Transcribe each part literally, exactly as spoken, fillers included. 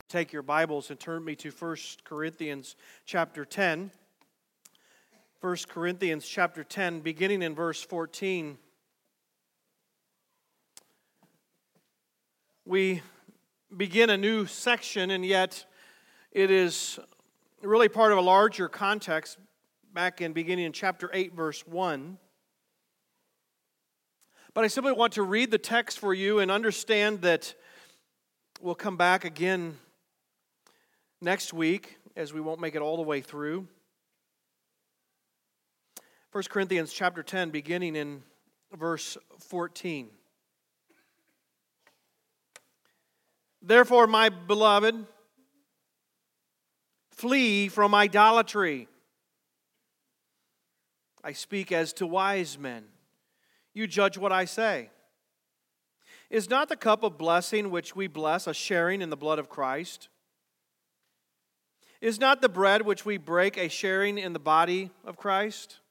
take your Bibles and turn me to First Corinthians chapter ten. First Corinthians chapter ten, beginning in verse fourteen. We begin a new section, and yet it is really part of a larger context back in beginning in chapter eight, verse one. But I simply want to read the text for you and understand that we'll come back again next week, as we won't make it all the way through. First Corinthians chapter ten, beginning in verse fourteen. Therefore, my beloved, flee from idolatry. I speak as to wise men. You judge what I say. Is not the cup of blessing which we bless a sharing in the blood of Christ? Is not the bread which we break a sharing in the body of Christ?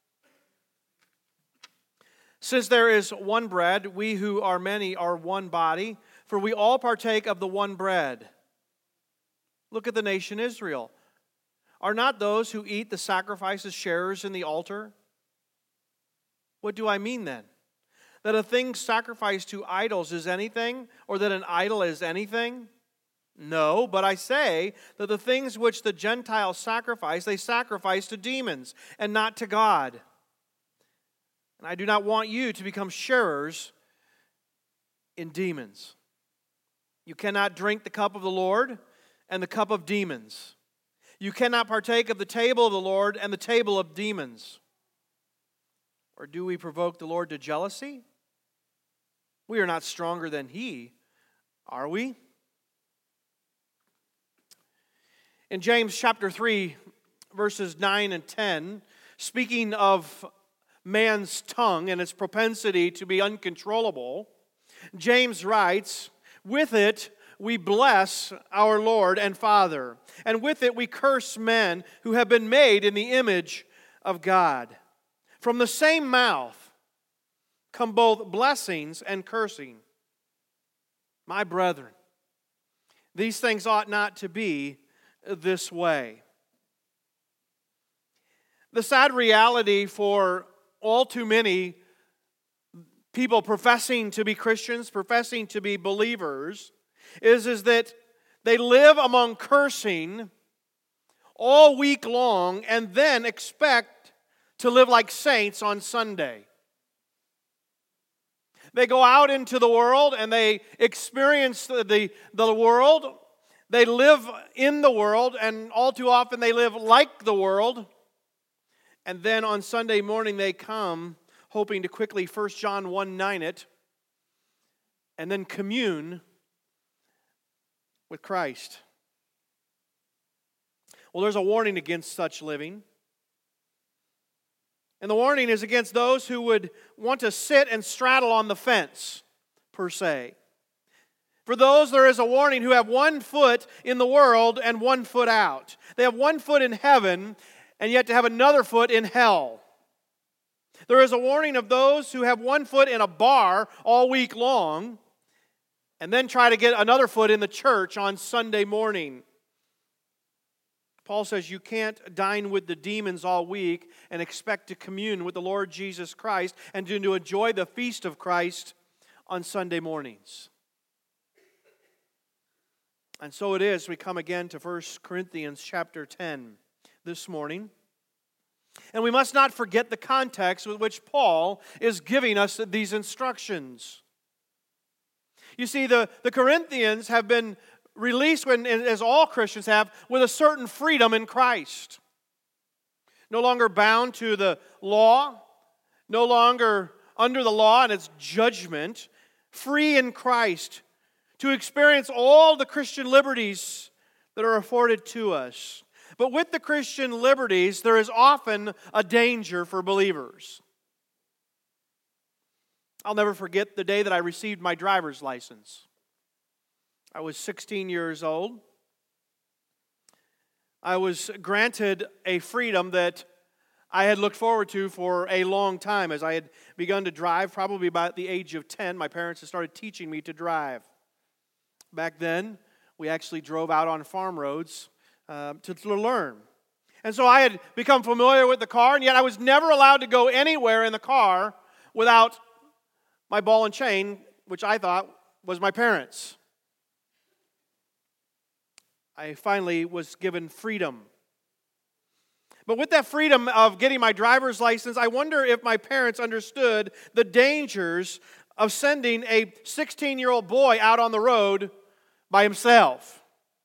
Since there is one bread, we who are many are one body, for we all partake of the one bread. Look at the nation Israel. Are not those who eat the sacrifices sharers in the altar? What do I mean then? That a thing sacrificed to idols is anything, or that an idol is anything? No, but I say that the things which the Gentiles sacrifice, they sacrifice to demons, and not to God. And I do not want you to become sharers in demons. You cannot drink the cup of the Lord and the cup of demons. You cannot partake of the table of the Lord and the table of demons. Or do we provoke the Lord to jealousy? We are not stronger than He, are we? In James chapter three, verses nine and ten, speaking of man's tongue and its propensity to be uncontrollable, James writes, with it we bless our Lord and Father, and with it we curse men who have been made in the image of God. From the same mouth come both blessings and cursing. My brethren, these things ought not to be this way. The sad reality for all too many people professing to be Christians, professing to be believers, is, is that they live among cursing all week long and then expect to live like saints on Sunday. They go out into the world and they experience the, the, the world. They live in the world, and all too often they live like the world. And then on Sunday morning they come hoping to quickly First John one nine it and then commune with Christ. Well, there's a warning against such living. And the warning is against those who would want to sit and straddle on the fence, per se. For those, there is a warning who have one foot in the world and one foot out. They have one foot in heaven, and yet to have another foot in hell. There is a warning of those who have one foot in a bar all week long, and then try to get another foot in the church on Sunday morning. Paul says you can't dine with the demons all week and expect to commune with the Lord Jesus Christ and to enjoy the feast of Christ on Sunday mornings. And so it is, we come again to First Corinthians chapter ten this morning. And we must not forget the context with which Paul is giving us these instructions. You see, the, the Corinthians have been released, when, as all Christians have, with a certain freedom in Christ. No longer bound to the law, no longer under the law and its judgment, free in Christ, to experience all the Christian liberties that are afforded to us. But with the Christian liberties, there is often a danger for believers. I'll never forget the day that I received my driver's license. I was sixteen years old. I was granted a freedom that I had looked forward to for a long time. As I had begun to drive, probably about the age of ten, my parents had started teaching me to drive. Back then, We actually drove out on farm roads uh, to, to learn. And so I had become familiar with the car, and yet I was never allowed to go anywhere in the car without my ball and chain, which I thought was my parents'. I finally was given freedom. But with that freedom of getting my driver's license, I wonder if my parents understood the dangers of sending a sixteen-year-old boy out on the road by himself.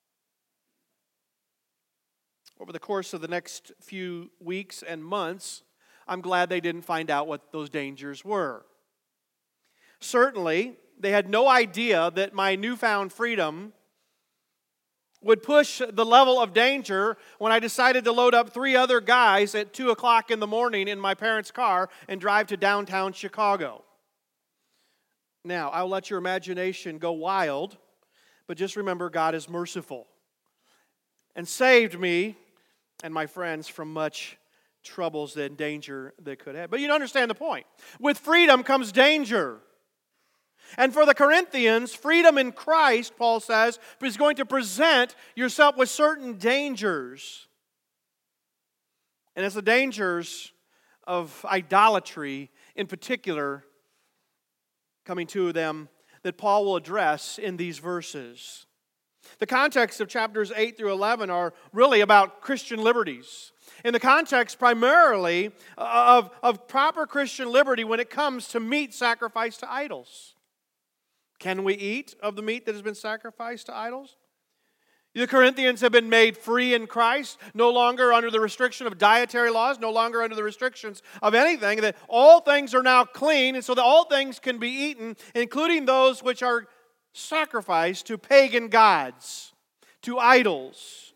Over the course of the next few weeks and months, I'm glad they didn't find out what those dangers were. Certainly, they had no idea that my newfound freedom would push the level of danger when I decided to load up three other guys at two o'clock in the morning in my parents' car and drive to downtown Chicago. Now, I'll let your imagination go wild, but just remember God is merciful and saved me and my friends from much troubles and danger they could have. But you don't understand the point. With freedom comes danger. And for the Corinthians, freedom in Christ, Paul says, is going to present yourself with certain dangers. And it's the dangers of idolatry in particular coming to them that Paul will address in these verses. The context of chapters eight through eleven are really about Christian liberties. In the context primarily of, of proper Christian liberty when it comes to meat sacrificed to idols. Can we eat of the meat that has been sacrificed to idols? The Corinthians have been made free in Christ, no longer under the restriction of dietary laws, no longer under the restrictions of anything, that all things are now clean, and so that all things can be eaten, including those which are sacrificed to pagan gods, to idols.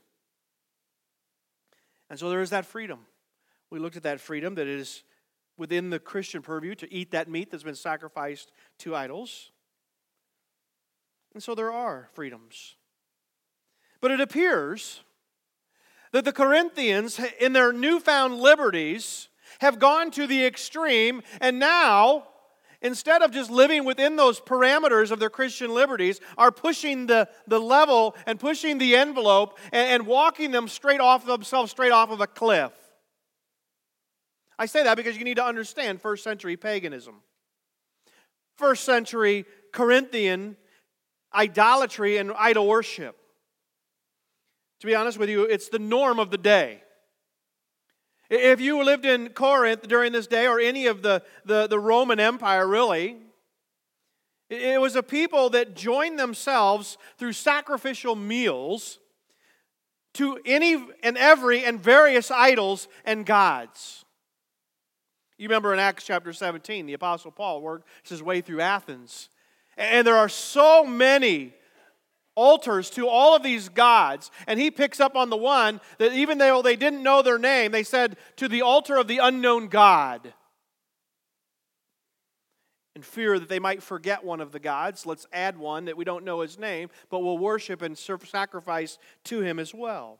And so there is that freedom. We looked at that freedom that is within the Christian purview to eat that meat that's been sacrificed to idols. And so there are freedoms. But it appears that the Corinthians, in their newfound liberties, have gone to the extreme, and now, instead of just living within those parameters of their Christian liberties, are pushing the, the level and pushing the envelope and, and walking them straight off of themselves, straight off of a cliff. I say that because you need to understand first century paganism. First century Corinthian idolatry and idol worship. To be honest with you, it's the norm of the day. If you lived in Corinth during this day, or any of the, the, the Roman Empire really, it was a people that joined themselves through sacrificial meals to any and every and various idols and gods. You remember in Acts chapter seventeen, the Apostle Paul worked his way through Athens. And there are so many altars to all of these gods. And he picks up on the one that even though they didn't know their name, they said, to the altar of the unknown God. In fear that they might forget one of the gods, let's add one that we don't know his name, but we'll worship and sacrifice to him as well.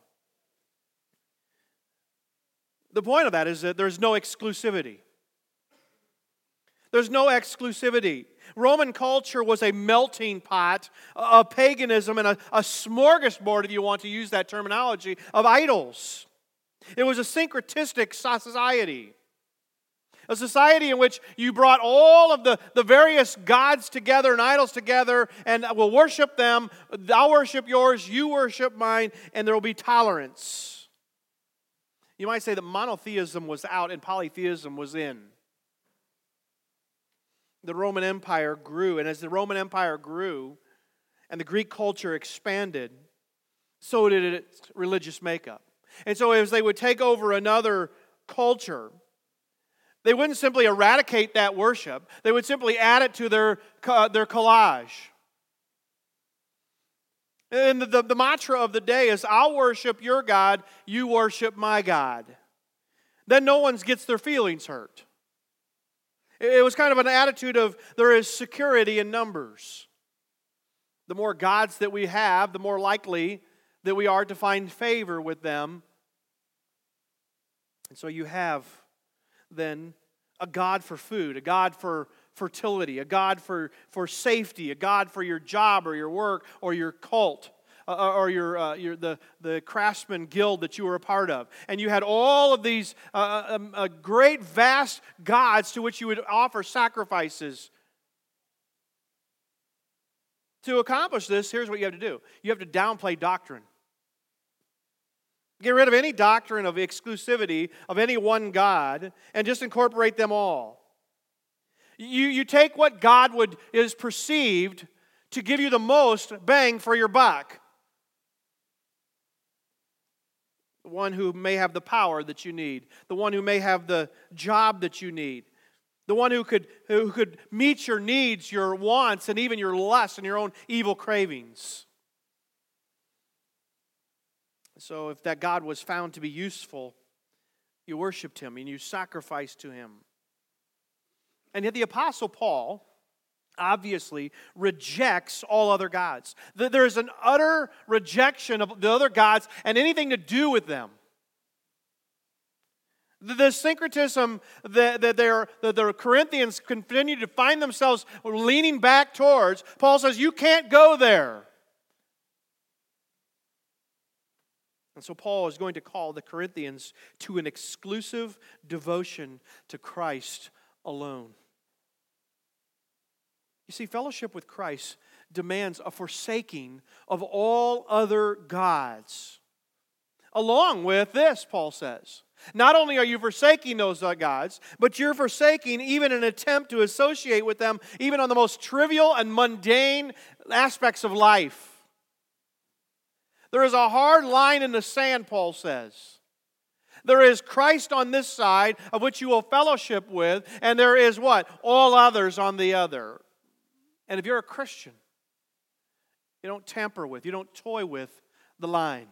The point of that is that there's no exclusivity. There's no exclusivity. Roman culture was a melting pot of paganism and a, a smorgasbord, if you want to use that terminology, of idols. It was a syncretistic society. A society in which you brought all of the, the various gods together and idols together and will worship them. I'll worship yours, you worship mine, and there will be tolerance. You might say that monotheism was out and polytheism was in. The Roman Empire grew, and as the Roman Empire grew and the Greek culture expanded, so did its religious makeup. And so as they would take over another culture, they wouldn't simply eradicate that worship. They would simply add it to their, uh, their collage. And the, the, the mantra of the day is, I'll worship your God, you worship my God. Then no one gets their feelings hurt. It was kind of an attitude of there is security in numbers. The more gods that we have, the more likely that we are to find favor with them. And so you have then a God for food, a God for fertility, a God for, for safety, a God for your job or your work or your cult, uh, or your, uh, your the, the craftsman guild that you were a part of. And you had all of these uh, um, uh, great, vast gods to which you would offer sacrifices. To accomplish this, here's what you have to do. You have to downplay doctrine. Get rid of any doctrine of exclusivity of any one God and just incorporate them all. You, you take what God would is perceived to give you the most bang for your buck. The one who may have the power that you need. The one who may have the job that you need. The one who could, who could meet your needs, your wants, and even your lusts and your own evil cravings. So if that God was found to be useful, you worshiped Him and you sacrificed to Him. And yet the Apostle Paul obviously rejects all other gods. There is an utter rejection of the other gods and anything to do with them. The syncretism that, that, that the Corinthians continue to find themselves leaning back towards, Paul says, you can't go there. And so Paul is going to call the Corinthians to an exclusive devotion to Christ alone. You see, fellowship with Christ demands a forsaking of all other gods. Along with this, Paul says, not only are you forsaking those gods, but you're forsaking even an attempt to associate with them, even on the most trivial and mundane aspects of life. There is a hard line in the sand, Paul says. There is Christ on this side, of which you will fellowship with, and there is what? All others on the other. And if you're a Christian, you don't tamper with, you don't toy with the line.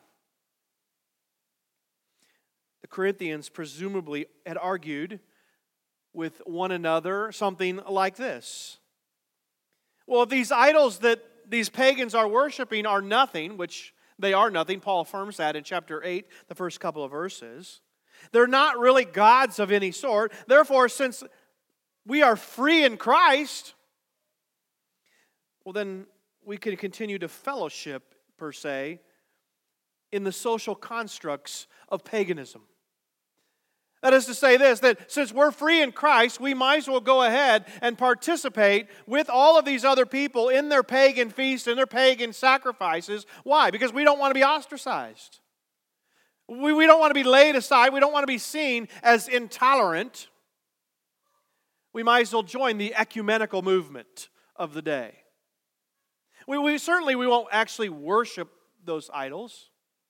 The Corinthians presumably had argued with one another something like this. Well, if these idols that these pagans are worshiping are nothing, which they are nothing, Paul affirms that in chapter eight, the first couple of verses. They're not really gods of any sort. Therefore, since we are free in Christ, well, then we can continue to fellowship, per se, in the social constructs of paganism. That is to say this, that since we're free in Christ, we might as well go ahead and participate with all of these other people in their pagan feasts and their pagan sacrifices. Why? Because we don't want to be ostracized. We, we don't want to be laid aside. We don't want to be seen as intolerant. We might as well join the ecumenical movement of the day. We, we certainly we won't actually worship those idols.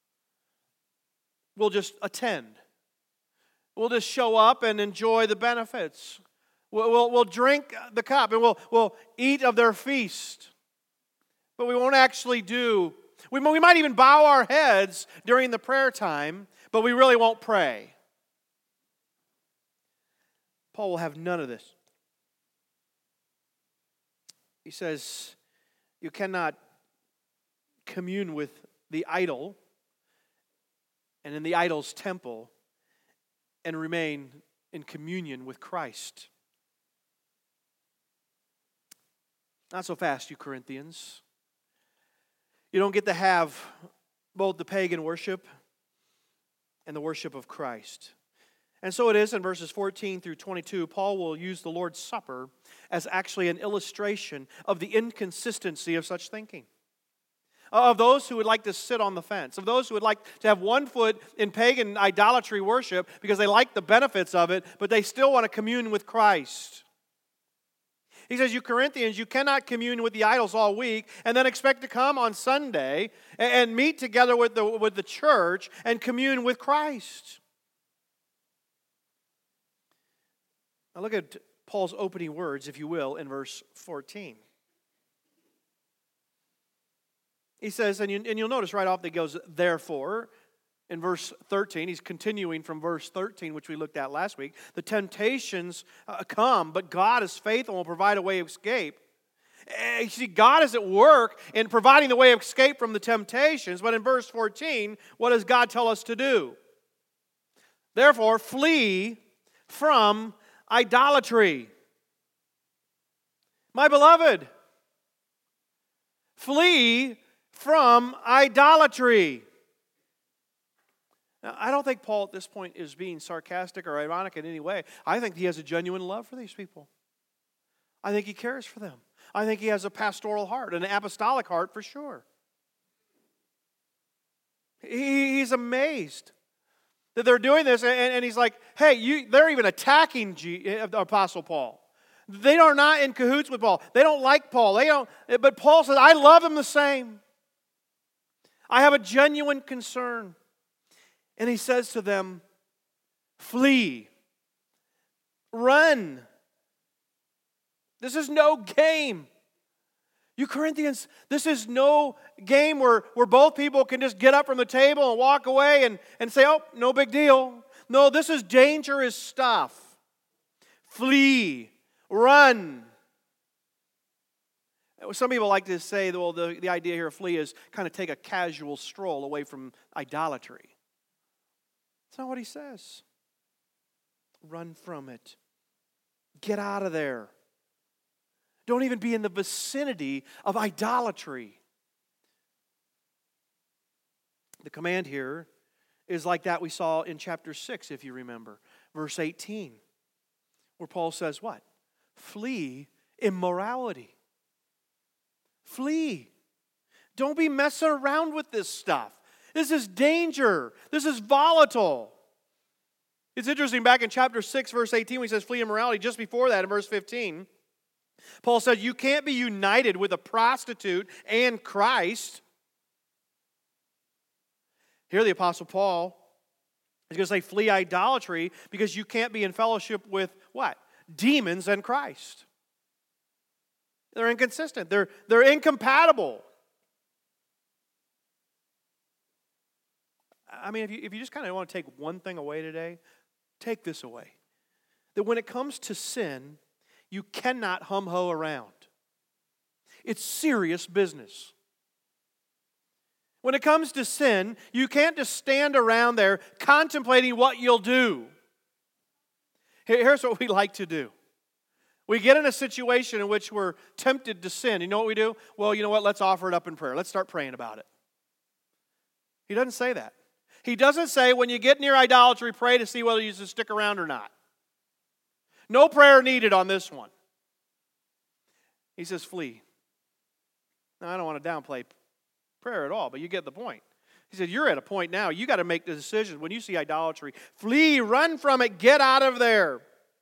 We'll just attend. We'll just show up and enjoy the benefits. We'll, we'll, we'll drink the cup and we'll, we'll eat of their feast. But we won't actually do, we, we might even bow our heads during the prayer time, but we really won't pray. Paul will have none of this. He says, you cannot commune with the idol and in the idol's temple and remain in communion with Christ. Not so fast, you Corinthians. You don't get to have both the pagan worship and the worship of Christ. And so it is in verses fourteen through twenty-two, Paul will use the Lord's Supper as actually an illustration of the inconsistency of such thinking. Of those who would like to sit on the fence, of those who would like to have one foot in pagan idolatry worship because they like the benefits of it, but they still want to commune with Christ. He says, you Corinthians, you cannot commune with the idols all week and then expect to come on Sunday and meet together with the, with the church and commune with Christ. Now look at Paul's opening words, if you will, in verse fourteen. He says, and, you, and you'll notice right off that he goes, therefore, in verse thirteen, he's continuing from verse thirteen, which we looked at last week. The temptations uh, come, but God is faithful and will provide a way of escape. Uh, you see, God is at work in providing the way of escape from the temptations, but in verse fourteen, what does God tell us to do? Therefore, flee from idolatry. My beloved, flee from idolatry. Now, I don't think Paul at this point is being sarcastic or ironic in any way. I think he has a genuine love for these people. I think he cares for them. I think he has a pastoral heart, an apostolic heart for sure. He, he's amazed that they're doing this, and, and he's like, hey, you, they're even attacking G, the Apostle Paul. They are not in cahoots with Paul. They don't like Paul. They don't. But Paul says, I love him the same. I have a genuine concern. And he says to them, flee. Run. This is no game. You Corinthians, this is no game where, where both people can just get up from the table and walk away and, and say, oh, no big deal. No, this is dangerous stuff. Flee. Run. Some people like to say, well, the, the idea here of flee is kind of take a casual stroll away from idolatry. That's not what he says. Run from it. Get out of there. Don't even be in the vicinity of idolatry. The command here is like that we saw in chapter six, if you remember, verse eighteen, where Paul says what? Flee immorality. Flee. Don't be messing around with this stuff. This is danger. This is volatile. It's interesting, back in chapter six, verse eighteen, when he says flee immorality, just before that, in verse fifteen, Paul said, you can't be united with a prostitute and Christ. Here the Apostle Paul is going to say flee idolatry because you can't be in fellowship with what? Demons and Christ. They're inconsistent. They're, they're incompatible. I mean, if you, if you just kind of want to take one thing away today, take this away. That when it comes to sin, you cannot hum-ho around. It's serious business. When it comes to sin, you can't just stand around there contemplating what you'll do. Here's what we like to do. We get in a situation in which we're tempted to sin. You know what we do? Well, you know what? Let's offer it up in prayer. Let's start praying about it. He doesn't say that. He doesn't say when you get near idolatry, pray to see whether you should stick around or not. No prayer needed on this one. He says flee. Now, I don't want to downplay prayer at all, but you get the point. He said, you're at a point now, you got to make the decision when you see idolatry. Flee, run from it, get out of there.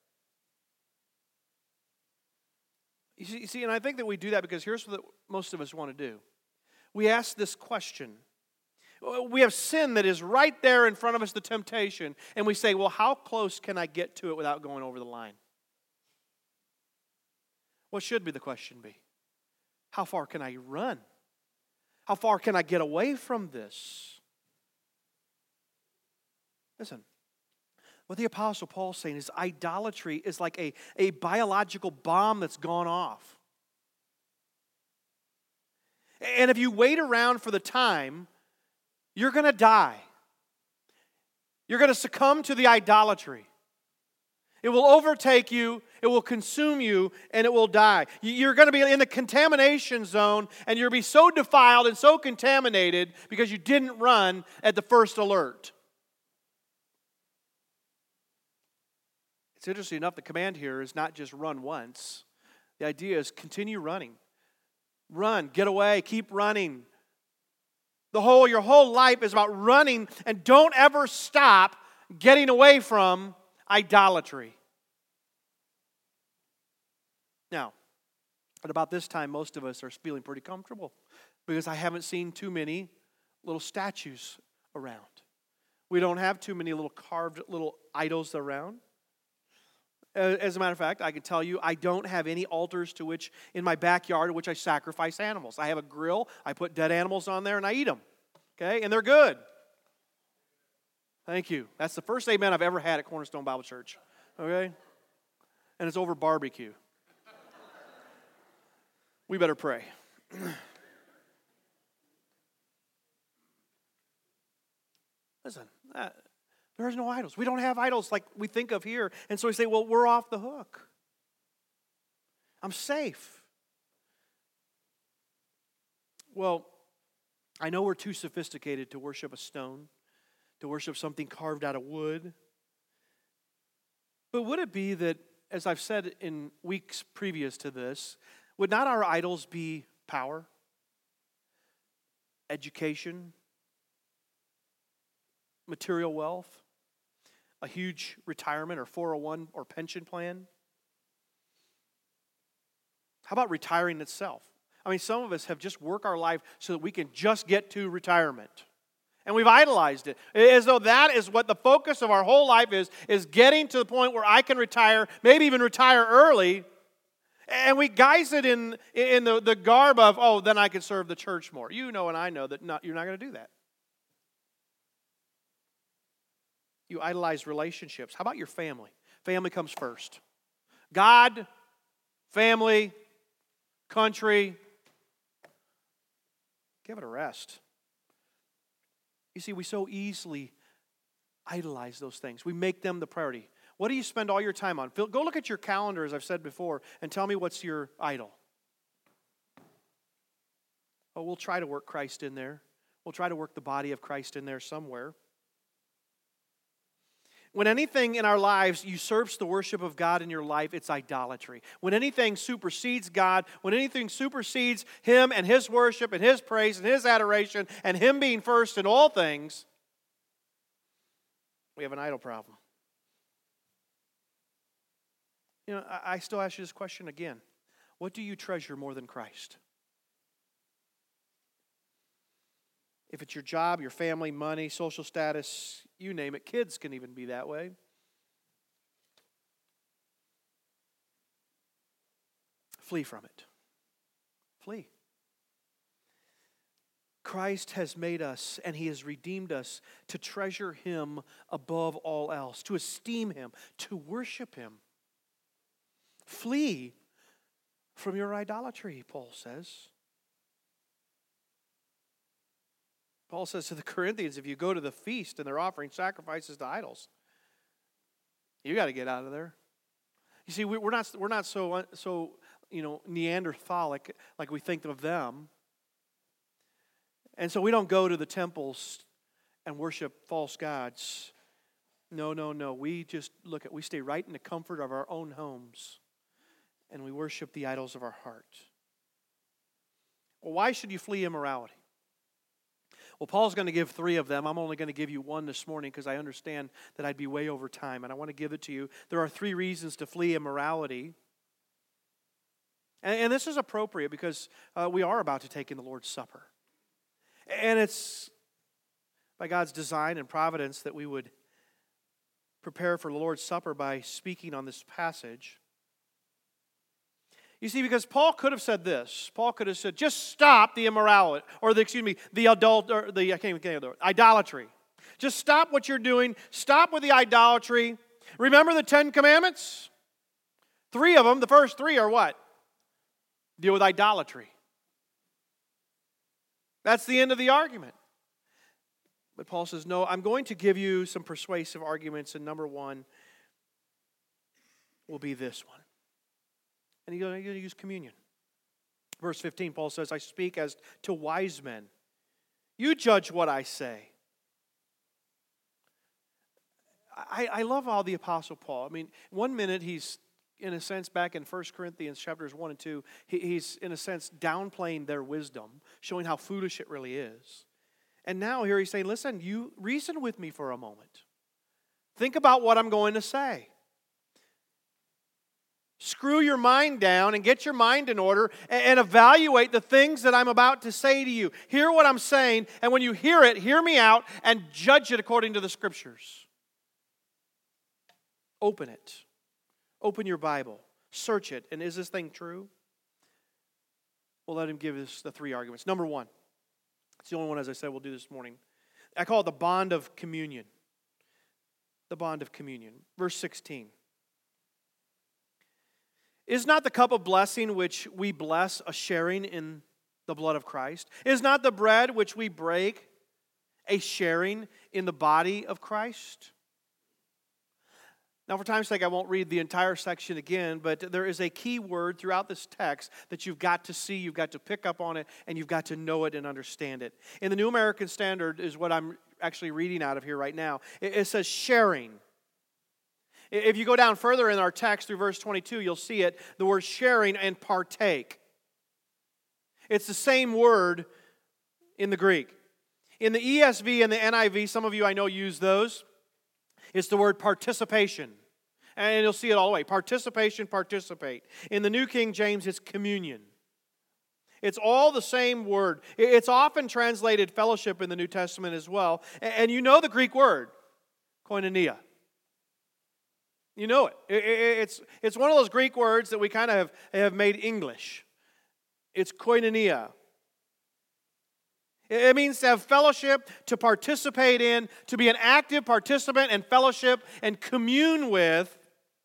You see, you see, and I think that we do that because here's what most of us want to do. We ask this question. We have sin that is right there in front of us, the temptation, and we say, well, how close can I get to it without going over the line? What should be the question be? How far can I run? How far can I get away from this? Listen, what the Apostle Paul is saying is idolatry is like a, a biological bomb that's gone off. And if you wait around for the time, you're going to die. You're going to succumb to the idolatry. It will overtake you, it will consume you, and it will die. You're going to be in the contamination zone, and you'll be so defiled and so contaminated because you didn't run at the first alert. It's interesting enough, the command here is not just run once. The idea is continue running. Run, get away, keep running. The whole, your whole life is about running, and don't ever stop getting away from idolatry. Now, at about this time, most of us are feeling pretty comfortable because I haven't seen too many little statues around. We don't have too many little carved little idols around. As a matter of fact, I can tell you, I don't have any altars to which, in my backyard, in which I sacrifice animals. I have a grill, I put dead animals on there, and I eat them. Okay? And they're good. Thank you. That's the first amen I've ever had at Cornerstone Bible Church. Okay? And it's over barbecue. We better pray. Listen, uh, there's no idols. We don't have idols like we think of here. And so we say, well, we're off the hook. I'm safe. Well, I know we're too sophisticated to worship a stone, to worship something carved out of wood. But would it be that, as I've said in weeks previous to this, would not our idols be power, education, material wealth, a huge retirement or four oh one or pension plan? How about retiring itself? I mean, some of us have just worked our life so that we can just get to retirement. And we've idolized it. As though that is what the focus of our whole life is, is getting to the point where I can retire, maybe even retire early. And we guise it in, in the, the garb of, oh, then I can serve the church more. You know and I know that not, you're not going to do that. You idolize relationships. How about your family? Family comes first. God, family, country. Give it a rest. You see, we so easily idolize those things. We make them the priority. What do you spend all your time on? Go look at your calendar, as I've said before, and tell me what's your idol. Oh, we'll try to work Christ in there. We'll try to work the body of Christ in there somewhere. When anything in our lives usurps the worship of God in your life, it's idolatry. When anything supersedes God, when anything supersedes Him and His worship and His praise and His adoration and Him being first in all things, we have an idol problem. You know, I still ask you this question again. What do you treasure more than Christ? If it's your job, your family, money, social status, you name it. Kids can even be that way. Flee from it. Flee. Christ has made us and He has redeemed us to treasure Him above all else, to esteem Him, to worship Him. Flee from your idolatry, Paul says. Paul says to the Corinthians, if you go to the feast and they're offering sacrifices to idols, you got to get out of there. You see, we're not we're not so so you know Neanderthalic like we think of them, and so we don't go to the temples and worship false gods. No, no, no. We just look at we stay right in the comfort of our own homes, and we worship the idols of our heart. Well, why should you flee immorality? Well, Paul's going to give three of them. I'm only going to give you one this morning because I understand that I'd be way over time, and I want to give it to you. There are three reasons to flee immorality. And, and this is appropriate because uh, we are about to take in the Lord's Supper. And it's by God's design and providence that we would prepare for the Lord's Supper by speaking on this passage. You see, because Paul could have said this. Paul could have said, just stop the immorality, or the, excuse me, the adult, or the, I can't even get it, idolatry. Just stop what you're doing. Stop with the idolatry. Remember the Ten Commandments? Three of them, the first three are what? Deal with idolatry. That's the end of the argument. But Paul says, no, I'm going to give you some persuasive arguments, and number one will be this one. And you're going to use communion. Verse fifteen, Paul says, I speak as to wise men. You judge what I say. I, I love how the Apostle Paul, I mean, one minute he's, in a sense, back in First Corinthians chapters one and two, he, he's, in a sense, downplaying their wisdom, showing how foolish it really is. And now here he's saying, listen, you reason with me for a moment. Think about what I'm going to say. Screw your mind down and get your mind in order and evaluate the things that I'm about to say to you. Hear what I'm saying, and when you hear it, hear me out and judge it according to the Scriptures. Open it. Open your Bible. Search it. And is this thing true? We'll let him give us the three arguments. Number one. It's the only one, as I said, we'll do this morning. I call it the bond of communion. The bond of communion. Verse sixteen. Is not the cup of blessing which we bless a sharing in the blood of Christ? Is not the bread which we break a sharing in the body of Christ? Now, for time's sake, I won't read the entire section again, but there is a key word throughout this text that you've got to see, you've got to pick up on it, and you've got to know it and understand it. In the New American Standard is what I'm actually reading out of here right now. It, it says sharing. If you go down further in our text through verse twenty-two, you'll see it, the word sharing and partake. It's the same word in the Greek. In the E S V and the N I V, some of you I know use those. It's the word participation. And you'll see it all the way. Participation, participate. In the New King James, it's communion. It's all the same word. It's often translated fellowship in the New Testament as well. And you know the Greek word, koinonia. You know it. It's, it's one of those Greek words that we kind of have, have made English. It's koinonia. It means to have fellowship, to participate in, to be an active participant and fellowship and commune with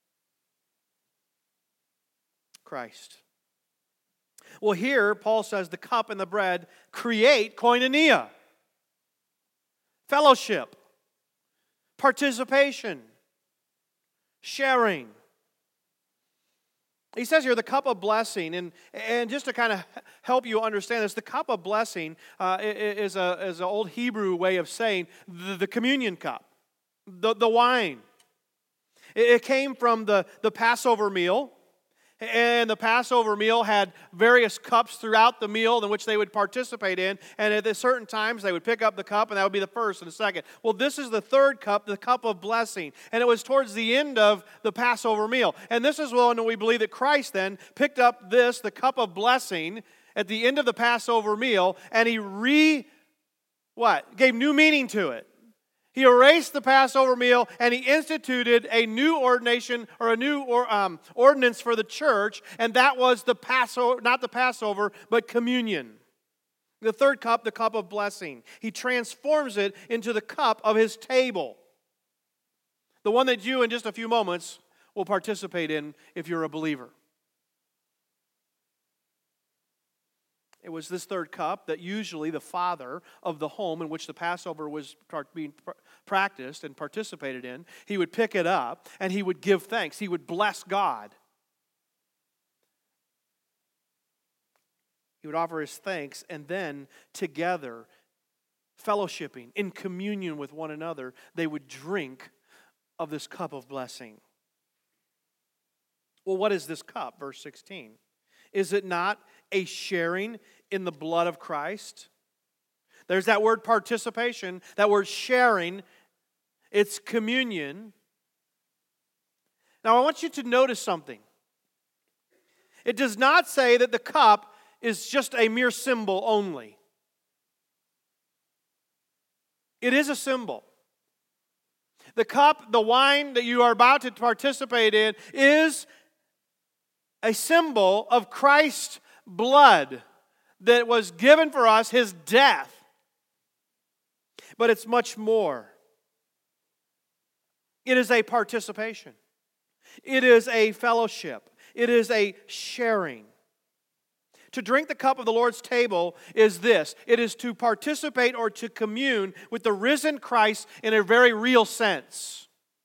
Christ. Well, here, Paul says the cup and the bread create koinonia, fellowship, participation, sharing. He says here the cup of blessing, and, and just to kind of help you understand this, the cup of blessing uh, is, a, is an old Hebrew way of saying the, the communion cup, the, the wine. It, it came from the, the Passover meal, and the Passover meal had various cups throughout the meal in which they would participate in, and at certain times they would pick up the cup, and that would be the first and the second. Well, this is the third cup, the cup of blessing, and it was towards the end of the Passover meal. And this is one we believe that Christ then picked up this, the cup of blessing, at the end of the Passover meal, and He re, what? Gave new meaning to it. He erased the Passover meal and He instituted a new ordination or a new or, um, ordinance for the church, and that was the Passover, not the Passover, but communion. The third cup, the cup of blessing. He transforms it into the cup of His table. The one that you in just a few moments will participate in if you're a believer. It was this third cup that usually the father of the home in which the Passover was being practiced and participated in, he would pick it up and he would give thanks. He would bless God. He would offer his thanks, and then together, fellowshipping, in communion with one another, they would drink of this cup of blessing. Well, what is this cup? Verse sixteen. Is it not a sharing in the blood of Christ? There's that word participation, that word sharing. It's communion. Now I want you to notice something. It does not say that the cup is just a mere symbol only. It is a symbol. The cup, the wine that you are about to participate in is a symbol of Christ's blood that was given for us, His death. But it's much more. It is a participation. It is a fellowship. It is a sharing. To drink the cup of the Lord's table is this. It is to participate or to commune with the risen Christ in a very real sense.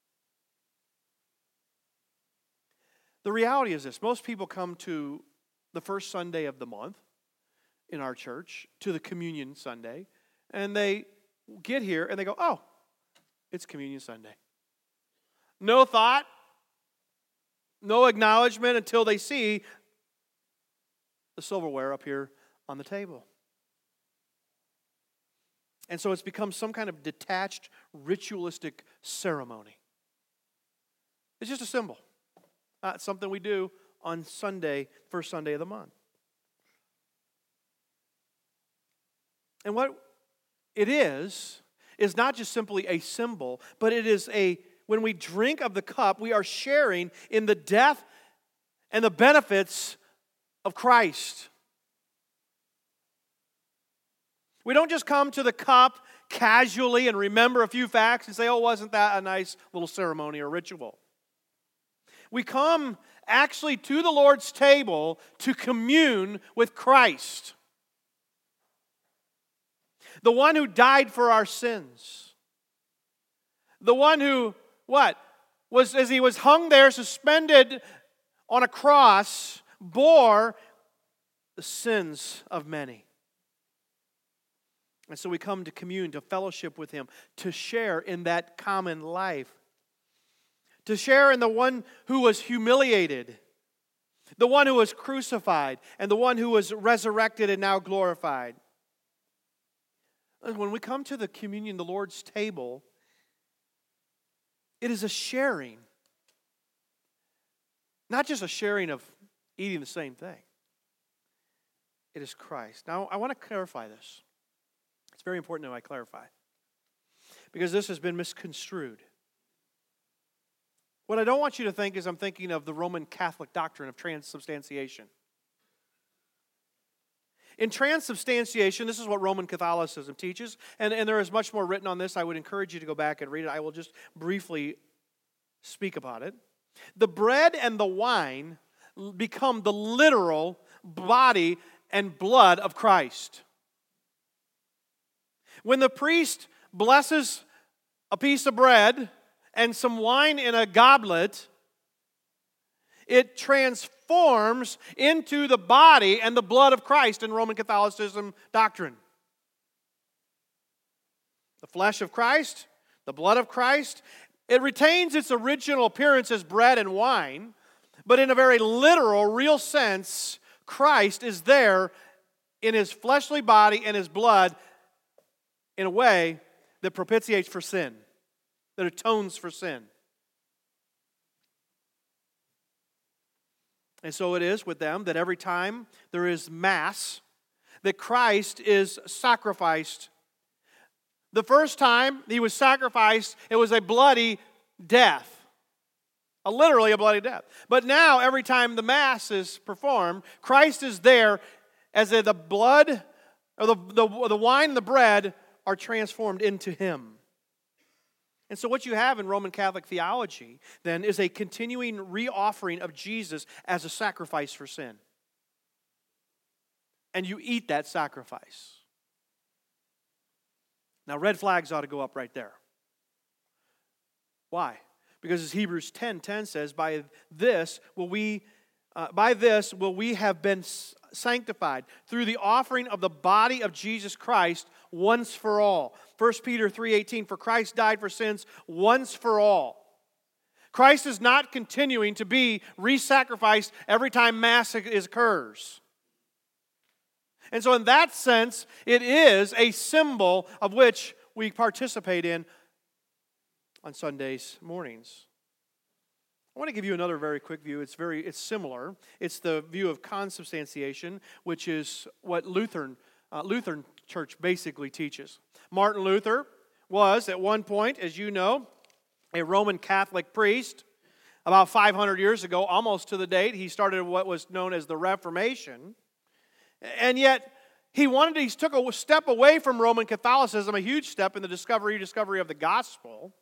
The reality is this. Most people come to the first Sunday of the month in our church, to the Communion Sunday, and they get here and they go, oh, it's Communion Sunday. No thought, no acknowledgement until they see the silverware up here on the table. And so it's become some kind of detached, ritualistic ceremony. It's just a symbol. Uh, it's something we do on Sunday, first Sunday of the month. And what it is, is not just simply a symbol, but it is a, when we drink of the cup, we are sharing in the death and the benefits of Christ. We don't just come to the cup casually and remember a few facts and say, oh, wasn't that a nice little ceremony or ritual? We come actually to the Lord's table to commune with Christ. The one who died for our sins. The one who, what? was, as he was hung there, suspended on a cross, bore the sins of many. And so we come to commune, to fellowship with Him, to share in that common life, to share in the one who was humiliated, the one who was crucified, and the one who was resurrected and now glorified. When we come to the communion, the Lord's table, it is a sharing. Not just a sharing of eating the same thing. It is Christ. Now, I want to clarify this. It's very important that I clarify, because this has been misconstrued. What I don't want you to think is I'm thinking of the Roman Catholic doctrine of transubstantiation. In transubstantiation, this is what Roman Catholicism teaches, and, and there is much more written on this. I would encourage you to go back and read it. I will just briefly speak about it. The bread and the wine become the literal body and blood of Christ. When the priest blesses a piece of bread and some wine in a goblet, it transforms into the body and the blood of Christ in Roman Catholicism doctrine. The flesh of Christ, the blood of Christ, it retains its original appearance as bread and wine, but in a very literal, real sense, Christ is there in His fleshly body and His blood in a way that propitiates for sin, that atones for sin. And so it is with them that every time there is Mass, that Christ is sacrificed. The first time He was sacrificed, it was a bloody death. A literally a bloody death. But now, every time the Mass is performed, Christ is there as the blood, or the, the, the wine and the bread are transformed into Him. And so what you have in Roman Catholic theology, then, is a continuing re-offering of Jesus as a sacrifice for sin. And you eat that sacrifice. Now, red flags ought to go up right there. Why? Because as Hebrews ten ten says, by this will we, uh, by this will we have been sanctified through the offering of the body of Jesus Christ once for all. First Peter three eighteen, for Christ died for sins once for all. Christ is not continuing to be re-sacrificed every time Mass occurs. And so in that sense, it is a symbol of which we participate in on Sundays mornings. I want to give you another very quick view. It's very it's similar. It's the view of consubstantiation, which is what Lutheran uh, Lutheran Church basically teaches. Martin Luther was at one point, as you know, a Roman Catholic priest. About five hundred years ago, almost to the date, he started what was known as the Reformation. And yet, he wanted to, he took a step away from Roman Catholicism, a huge step in the discovery discovery of the gospel.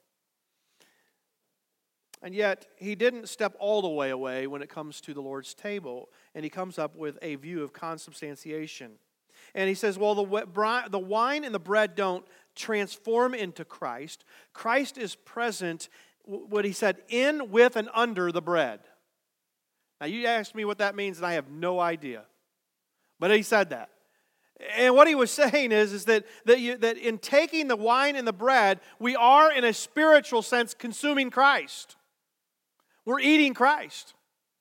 And yet, he didn't step all the way away when it comes to the Lord's table. And he comes up with a view of consubstantiation. And he says, well, the, the wine and the bread don't transform into Christ. Christ is present, what he said, in, with, and under the bread. Now, you ask me what that means, and I have no idea. But he said that. And what he was saying is, is that, that, you, that in taking the wine and the bread, we are, in a spiritual sense, consuming Christ. We're eating Christ.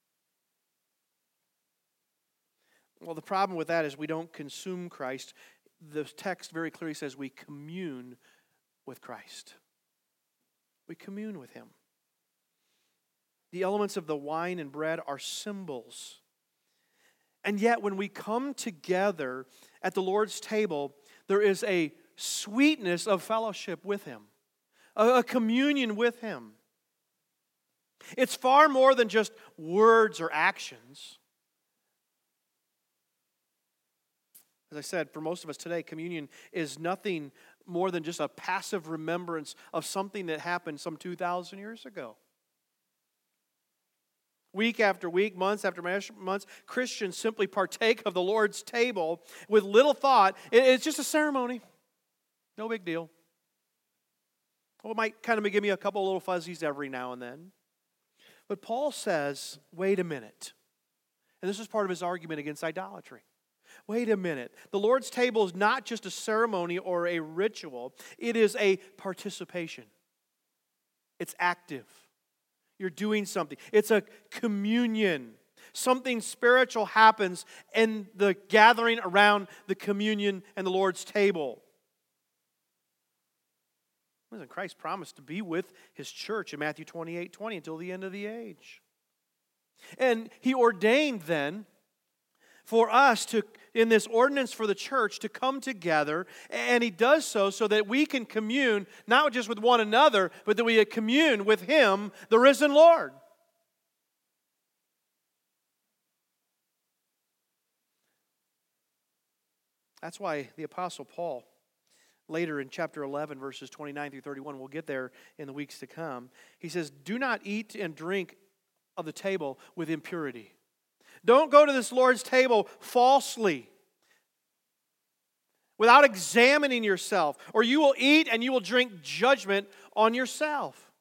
Well, the problem with that is we don't consume Christ. The text very clearly says we commune with Christ. We commune with Him. The elements of the wine and bread are symbols. And yet when we come together at the Lord's table, there is a sweetness of fellowship with Him, a, a communion with Him. It's far more than just words or actions. As I said, for most of us today, communion is nothing more than just a passive remembrance of something that happened some two thousand years ago. Week after week, months after months, Christians simply partake of the Lord's table with little thought. It's just a ceremony. No big deal. Well, it might kind of give me a couple little fuzzies every now and then. But Paul says, wait a minute. And this is part of his argument against idolatry. Wait a minute. The Lord's table is not just a ceremony or a ritual. It is a participation. It's active. You're doing something. It's a communion. Something spiritual happens in the gathering around the communion and the Lord's table. Listen, Christ promised to be with His church in Matthew twenty-eight twenty until the end of the age. And He ordained then for us to, in this ordinance for the church, to come together, and He does so so that we can commune, not just with one another, but that we commune with Him, the risen Lord. That's why the Apostle Paul, later in chapter eleven, verses twenty-nine through thirty-one, we'll get there in the weeks to come, he says, do not eat and drink of the table with impurity. Don't go to this Lord's table falsely, without examining yourself, or you will eat and you will drink judgment on yourself.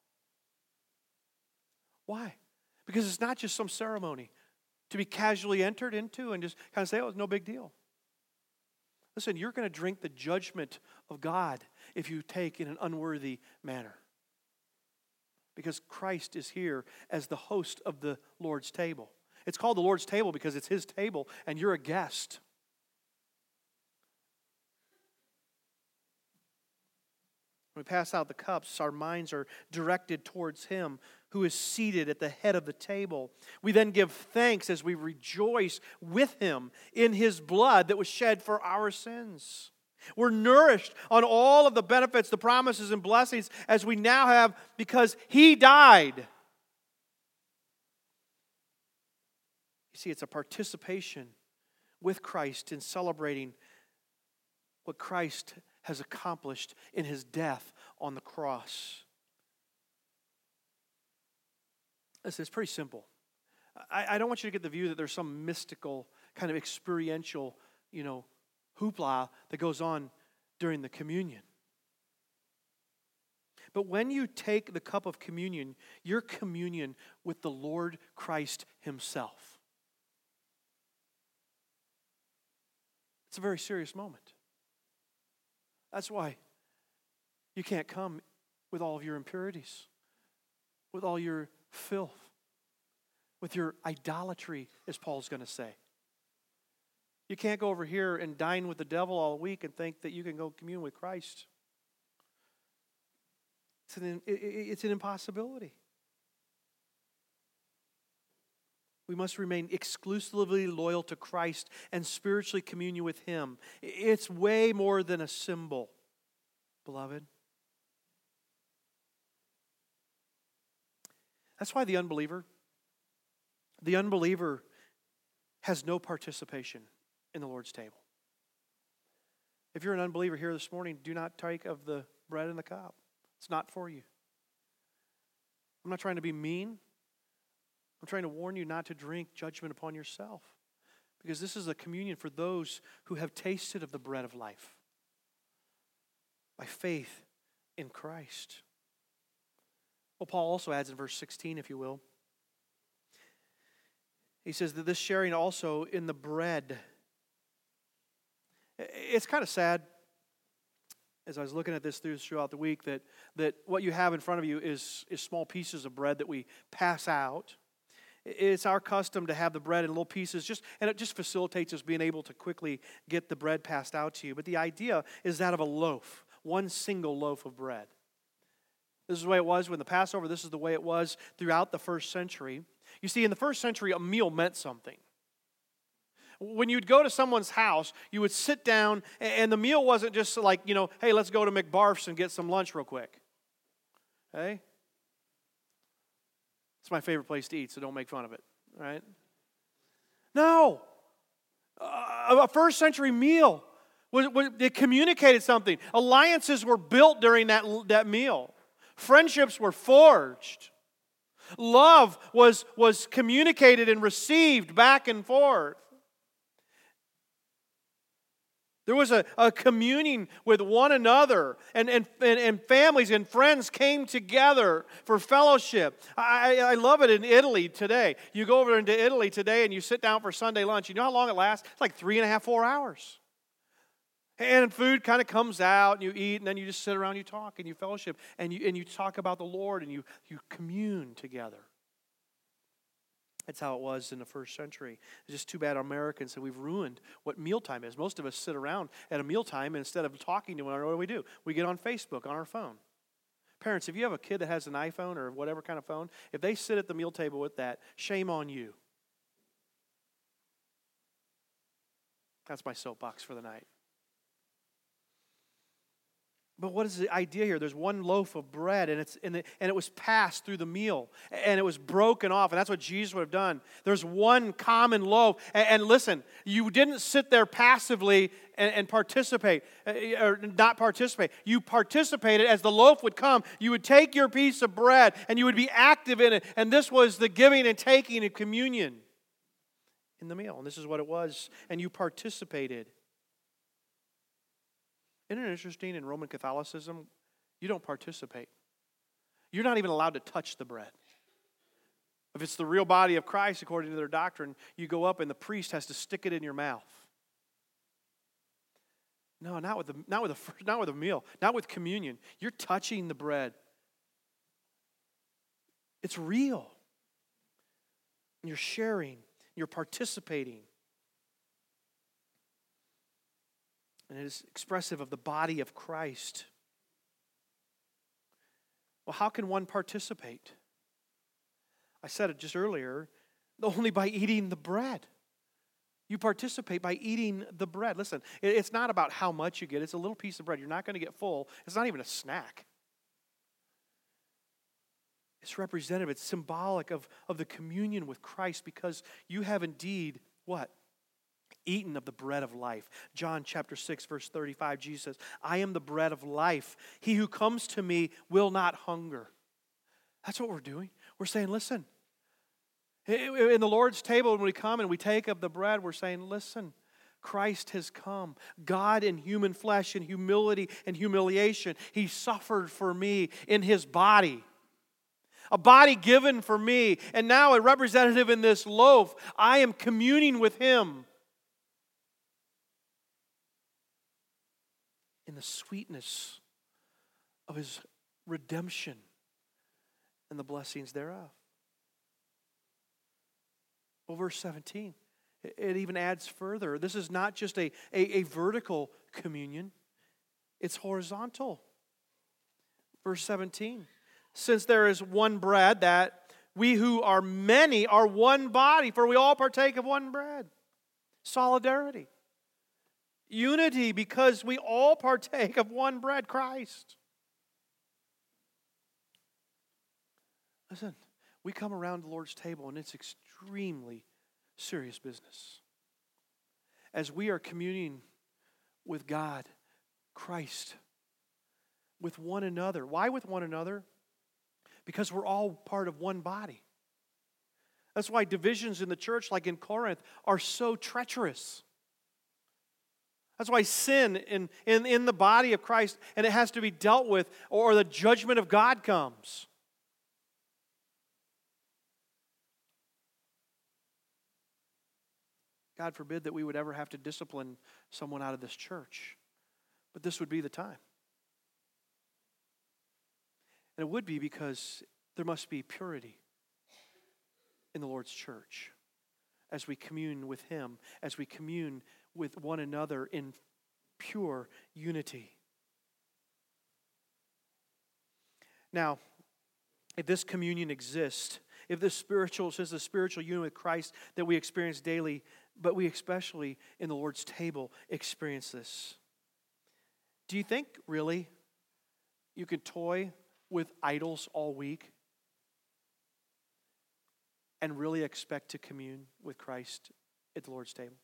Why? Because it's not just some ceremony to be casually entered into and just kind of say, oh, it's no big deal. Listen, you're going to drink the judgment of God if you take in an unworthy manner. Because Christ is here as the host of the Lord's table. It's called the Lord's table because it's His table and you're a guest. When we pass out the cups, our minds are directed towards Him who is seated at the head of the table. We then give thanks as we rejoice with Him in His blood that was shed for our sins. We're nourished on all of the benefits, the promises, and blessings as we now have because He died. You see, it's a participation with Christ in celebrating what Christ has accomplished in His death on the cross. Listen, it's pretty simple. I, I don't want you to get the view that there's some mystical kind of experiential, you know, hoopla that goes on during the communion. But when you take the cup of communion, you're communion with the Lord Christ Himself. It's a very serious moment. That's why you can't come with all of your impurities, with all your filth, with your idolatry, as Paul's going to say. You can't go over here and dine with the devil all week and think that you can go commune with Christ. It's an, it's an impossibility. We must remain exclusively loyal to Christ and spiritually commune with Him. It's way more than a symbol, beloved. That's why the unbeliever, the unbeliever has no participation in the Lord's table. If you're an unbeliever here this morning, do not take of the bread and the cup. It's not for you. I'm not trying to be mean. I'm trying to warn you not to drink judgment upon yourself. Because this is a communion for those who have tasted of the bread of life by faith in Christ. Well, Paul also adds in verse sixteen, if you will. He says that this sharing also in the bread. It's kind of sad, as I was looking at this throughout the week, that, that what you have in front of you is, is small pieces of bread that we pass out. It's our custom to have the bread in little pieces, just and it just facilitates us being able to quickly get the bread passed out to you. But the idea is that of a loaf, one single loaf of bread. This is the way it was when the Passover. This is the way it was throughout the first century. You see, in the first century, a meal meant something. When you'd go to someone's house, you would sit down, and the meal wasn't just like, you know, hey, let's go to McBarf's and get some lunch real quick. Hey? It's my favorite place to eat, so don't make fun of it, right? No. A first century meal, it communicated something. Alliances were built during that, that meal. Friendships were forged. Love was, was communicated and received back and forth. There was a, a communing with one another, and, and, and, and families and friends came together for fellowship. I, I love it in Italy today. You go over into Italy today and you sit down for Sunday lunch. You know how long it lasts? It's like three and a half, four hours. And food kind of comes out, and you eat, and then you just sit around, you talk, and you fellowship, and you, and you talk about the Lord, and you, you commune together. That's how it was in the first century. It's just too bad Americans that we've ruined what mealtime is. Most of us sit around at a mealtime, and instead of talking to one another, what do we do? We get on Facebook on our phone. Parents, if you have a kid that has an iPhone or whatever kind of phone, if they sit at the meal table with that, shame on you. That's my soapbox for the night. But what is the idea here? There's one loaf of bread, and it's in the, and it was passed through the meal, and it was broken off, and that's what Jesus would have done. There's one common loaf, and, and listen, you didn't sit there passively and, and participate, or not participate. You participated as the loaf would come. You would take your piece of bread, and you would be active in it, and this was the giving and taking of communion in the meal, and this is what it was, and you participated. Isn't it interesting in Roman Catholicism, you don't participate. You're not even allowed to touch the bread. If it's the real body of Christ, according to their doctrine, you go up and the priest has to stick it in your mouth. No, not with the not with the not with a meal, not with communion. You're touching the bread. It's real. You're sharing. You're participating. And it is expressive of the body of Christ. Well, how can one participate? I said it just earlier, only by eating the bread. You participate by eating the bread. Listen, it's not about how much you get. It's a little piece of bread. You're not going to get full. It's not even a snack. It's representative. It's symbolic of, of the communion with Christ because you have indeed, what? Eaten of the bread of life. John chapter six, verse thirty-five, Jesus says, I am the bread of life. He who comes to me will not hunger. That's what we're doing. We're saying, listen, in the Lord's table, when we come and we take of the bread, we're saying, listen, Christ has come. God in human flesh, in humility and humiliation. He suffered for me in His body. A body given for me. And now a representative in this loaf. I am communing with Him. In the sweetness of His redemption and the blessings thereof. Well, verse seventeen, it even adds further. This is not just a, a, a vertical communion, it's horizontal. Verse seventeen, since there is one bread, that we who are many are one body, for we all partake of one bread. Solidarity. Unity, because we all partake of one bread, Christ. Listen, we come around the Lord's table and it's extremely serious business. As we are communing with God, Christ, with one another. Why with one another? Because we're all part of one body. That's why divisions in the church, like in Corinth, are so treacherous. That's why sin in, in, in the body of Christ, and it has to be dealt with, or the judgment of God comes. God forbid that we would ever have to discipline someone out of this church. But this would be the time. And it would be because there must be purity in the Lord's church as we commune with Him, as we commune with one another in pure unity. Now, if this communion exists, if this spiritual, since the spiritual union with Christ that we experience daily, but we especially in the Lord's table experience this, do you think really you could toy with idols all week and really expect to commune with Christ at the Lord's table?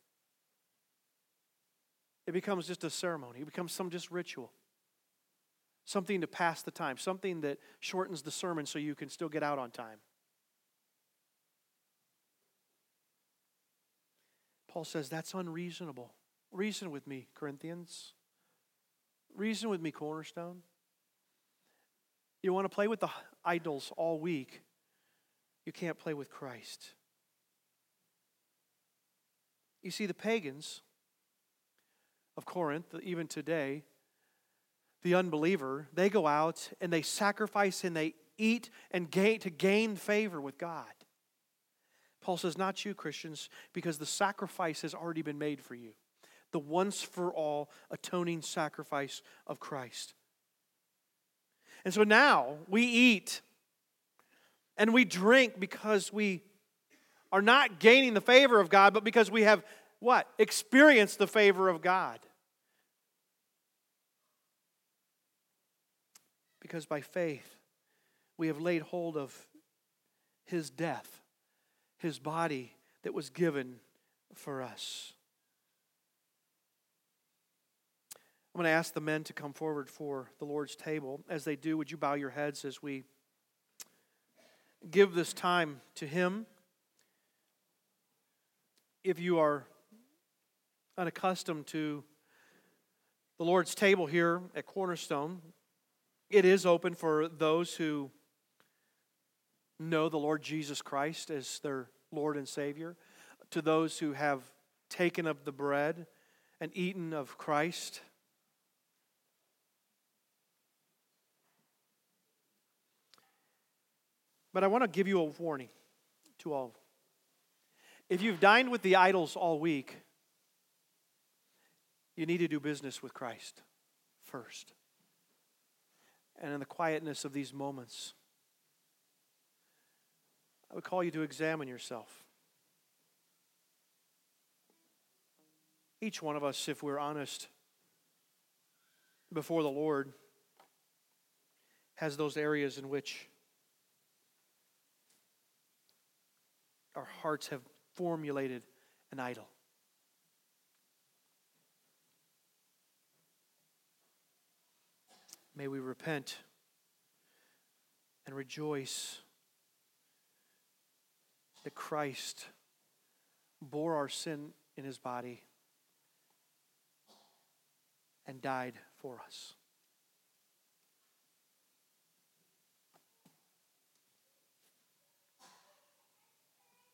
It becomes just a ceremony. It becomes some just ritual. Something to pass the time. Something that shortens the sermon so you can still get out on time. Paul says that's unreasonable. Reason with me, Corinthians. Reason with me, Cornerstone. You want to play with the idols all week. You can't play with Christ. You see, the pagans of Corinth, even today, the unbeliever, they go out and they sacrifice and they eat and gain to gain favor with God. Paul says, not you, Christians, because the sacrifice has already been made for you. The once-for-all atoning sacrifice of Christ. And so now we eat and we drink because we are not gaining the favor of God, but because we have, what? Experienced the favor of God. Because by faith, we have laid hold of His death, His body that was given for us. I'm going to ask the men to come forward for the Lord's table. As they do, would you bow your heads as we give this time to Him? If you are unaccustomed to the Lord's table here at Cornerstone, it is open for those who know the Lord Jesus Christ as their Lord and Savior, to those who have taken of the bread and eaten of Christ. But I want to give you a warning to all. If you've dined with the idols all week, you need to do business with Christ first. And in the quietness of these moments, I would call you to examine yourself. Each one of us, if we're honest before the Lord, has those areas in which our hearts have formulated an idol. May we repent and rejoice that Christ bore our sin in His body and died for us.